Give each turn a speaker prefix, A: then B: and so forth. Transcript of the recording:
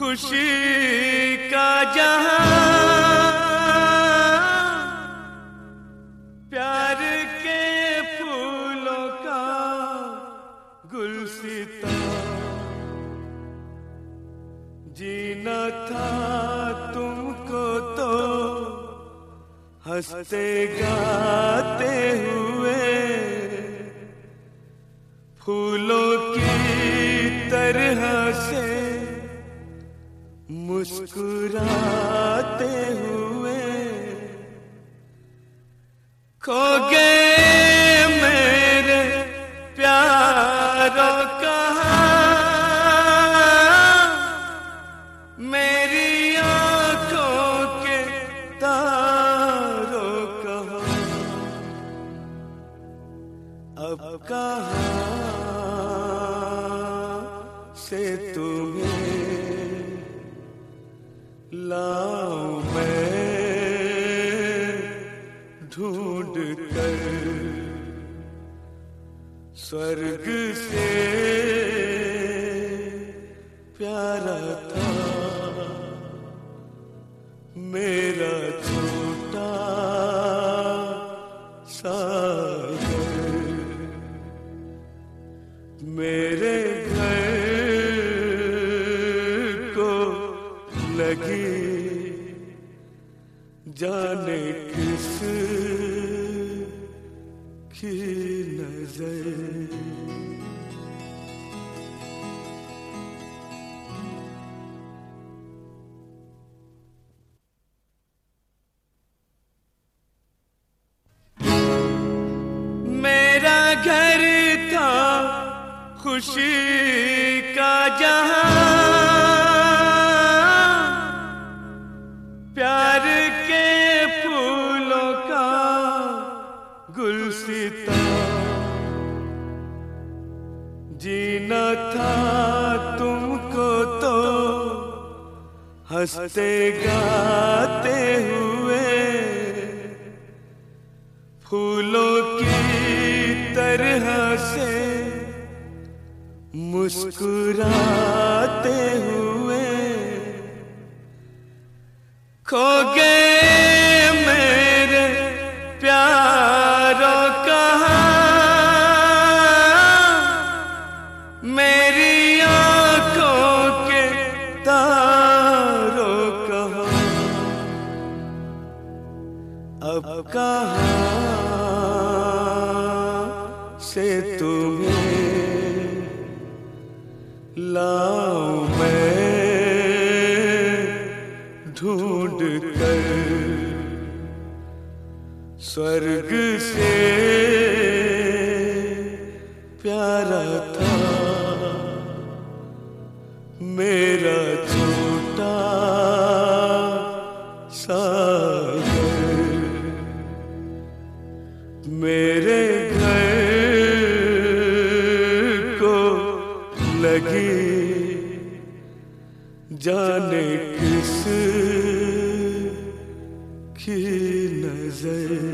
A: खुशी का जहां, प्यार के फूलों का गुलसिता, जीना था तुमको तो हंसते गाते हुए, फूलों की तरह से मुस्कुराते हुए। खो गए मेरे प्यारों कहाँ, मेरी आंखों के तारों कहाँ, अब कहाँ से तुम्हें लाऊं मैं ढूंढ कर, स्वर्ग से प्यारा था मेरा छोटा सागर, मेरे घर को लगी जाने किस की नजर। मेरा घर था खुशी का जहां, प्यार के फूलों का गुलसिता, जीना था तुमको तो हंसते गाते हुए, फूलों की तरह से मुस्कुराते हुए। खो गए मेरे प्यारों कहाँ, मेरी आंखों के तारों कहाँ, अब कहाँ से तुम्हें लाऊं मैं ढूंढ कर, स्वर्ग से प्यारा था मेरा छोटा सागर, मेरे घर को लगी जाने किस की नजर।